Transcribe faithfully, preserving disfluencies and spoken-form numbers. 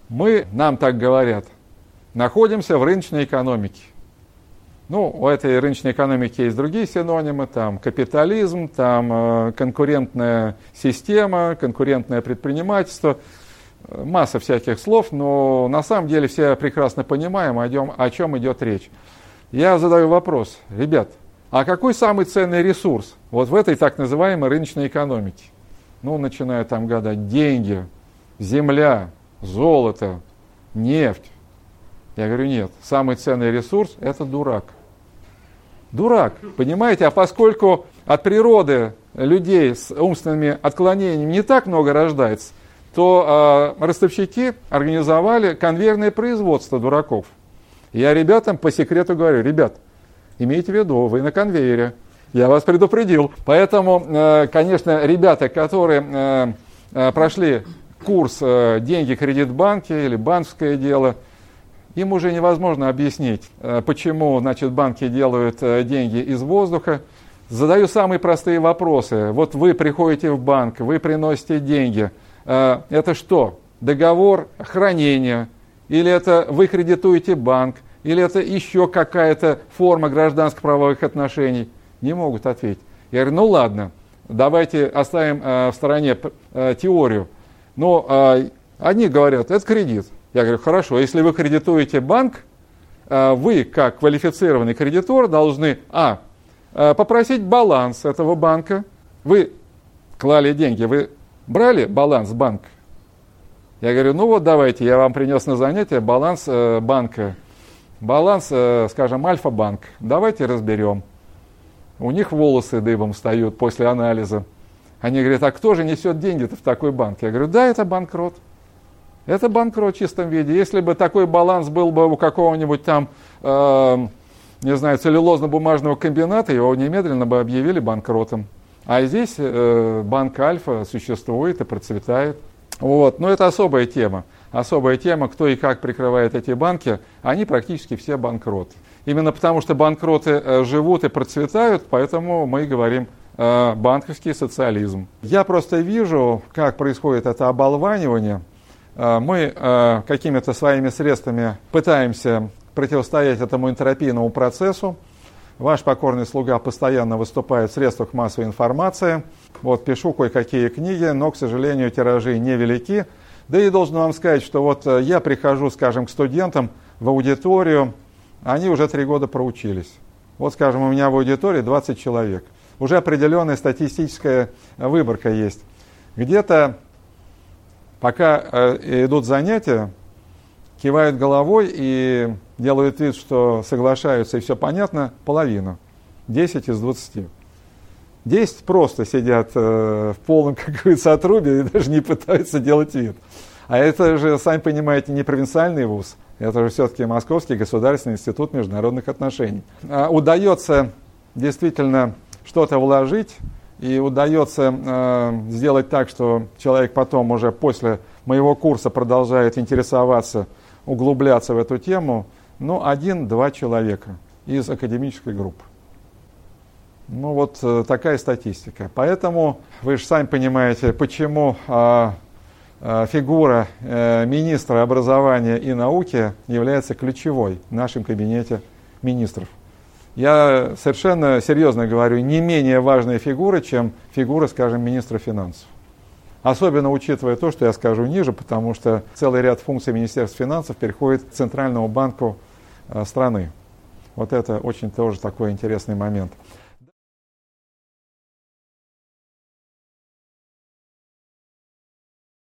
Мы, нам так говорят, находимся в рыночной экономике. Ну, у этой рыночной экономики есть другие синонимы, там капитализм, там э, конкурентная система, конкурентное предпринимательство, э, масса всяких слов, но на самом деле все прекрасно понимаем, о чем, о чем идет речь. Я задаю вопрос, ребят, а какой самый ценный ресурс вот в этой так называемой рыночной экономике? Ну, начинаю там гадать, деньги, земля, золото, нефть. Я говорю, нет, самый ценный ресурс – это дурак. Дурак, понимаете? А поскольку от природы людей с умственными отклонениями не так много рождается, то э, ростовщики организовали конвейерное производство дураков. Я ребятам по секрету говорю, ребят, имейте в виду, вы на конвейере, я вас предупредил. Поэтому, э, конечно, ребята, которые э, э, прошли курс э, «Деньги, кредит, банки» или «Банковское дело», им уже невозможно объяснить, почему, значит, банки делают деньги из воздуха. Задаю самые простые вопросы. Вот вы приходите в банк, вы приносите деньги. Это что? Договор хранения? Или это вы кредитуете банк? Или это еще какая-то форма гражданско-правовых отношений? Не могут ответить. Я говорю, ну ладно, давайте оставим в стороне теорию. Но одни говорят, это кредит. Я говорю, хорошо, если вы кредитуете банк, вы, как квалифицированный кредитор, должны, а, попросить баланс этого банка. Вы клали деньги, вы брали баланс банка? Я говорю, ну вот давайте, я вам принес на занятие баланс банка, баланс, скажем, Альфа-банк. Давайте разберем. У них волосы дыбом встают после анализа. Они говорят, а кто же несет деньги-то в такой банк? Я говорю, да, это банкрот. Это банкрот в чистом виде. Если бы такой баланс был бы у какого-нибудь там, э, не знаю, целлюлозно-бумажного комбината, его немедленно бы объявили банкротом. А здесь э, банк Альфа существует и процветает. Вот. Но это особая тема. Особая тема, кто и как прикрывает эти банки, они практически все банкроты. Именно потому, что банкроты э, живут и процветают, поэтому мы говорим э, банковский социализм. Я просто вижу, как происходит это оболванивание. Мы э, какими-то своими средствами пытаемся противостоять этому энтропийному процессу. Ваш покорный слуга постоянно выступает в средствах массовой информации. Вот пишу кое-какие книги, но, к сожалению, тиражи невелики. Да и должен вам сказать, что вот я прихожу, скажем, к студентам в аудиторию, они уже три года проучились. Вот, скажем, у меня в аудитории двадцать человек. Уже определенная статистическая выборка есть. Где-то пока э, идут занятия, кивают головой и делают вид, что соглашаются и все понятно, половина, десять из двадцати. десять просто сидят э, в полном, как говорится, отрубе и даже не пытаются делать вид. А это же, сами понимаете, не провинциальный вуз, это же все-таки Московский государственный институт международных отношений. А удается действительно что-то вложить, и удается э, сделать так, что человек потом уже после моего курса продолжает интересоваться, углубляться в эту тему, ну, один-два человека из академической группы. Ну, вот э, такая статистика. Поэтому вы же сами понимаете, почему э, э, фигура э, министра образования и науки является ключевой в нашем кабинете министров. Я совершенно серьезно говорю, не менее важная фигура, чем фигура, скажем, министра финансов. Особенно учитывая то, что я скажу ниже, потому что целый ряд функций Министерства финансов переходит к Центральному банку страны. Вот это очень тоже такой интересный момент.